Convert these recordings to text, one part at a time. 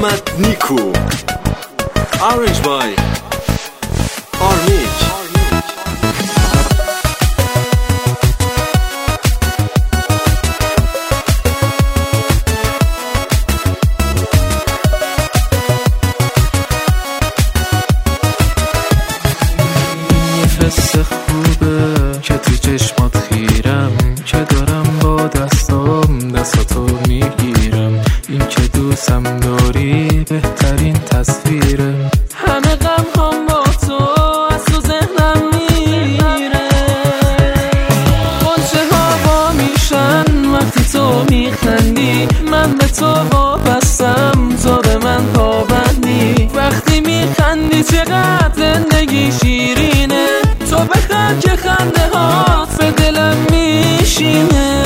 محمد نیکو. Orange by آرمیج. حس خوبه که تو چشمات خیرم، که دارم با دستاتو میگیرم. این که دوستم داری بهترین تصویره. همه غم هم با تو از تو ذهنم میره. غنچه ها وا میشن وقتی تو میخندی. من به تو وابستم، تو به من پابندی. وقتی میخندی چقدر زندگی شیرینه. تو بخند که خنده هات به دلم میشینه.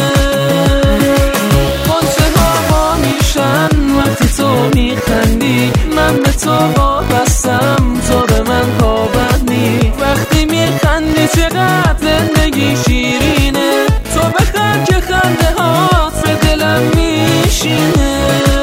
غنچه ها وا میشن وقتی تو میخندی. من به تو وابستم، تو به من پابندی. وقتی میخندی چقدر زندگی شیرینه. تو بخند که خنده هات به دلم میشینه.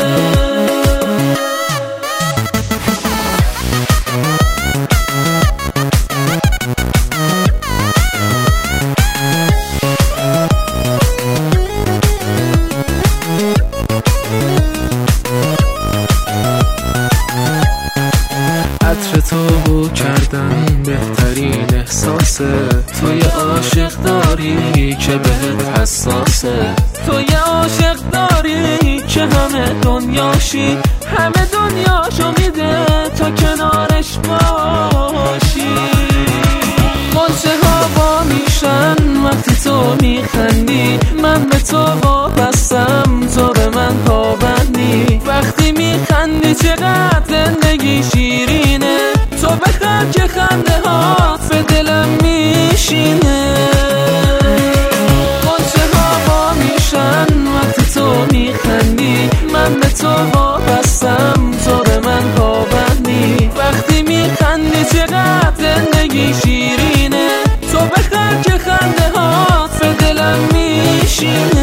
عطر تو بو کردن بهترین احساسه. تو یه عاشق داری که بهت حساسه. تو یه عاشق داری که همه دنیاشی. همه دنیاشو میده تا کنارش باشی. غنچه ها وا میشن وقتی تو میخندی. من به تو وابستم، تو به من پابندی. وقتی میخندی چقدر زندگی شیرینه. تو بخند که خنده هات به دلم میشینه. غنچه ها وا میشن وقتی تو میخندی. من به تو وابستم، تو به من پابندی. وقتی میخندی چقدر زندگی شیرینه. تو بخند که خنده هات به دلم میشینه.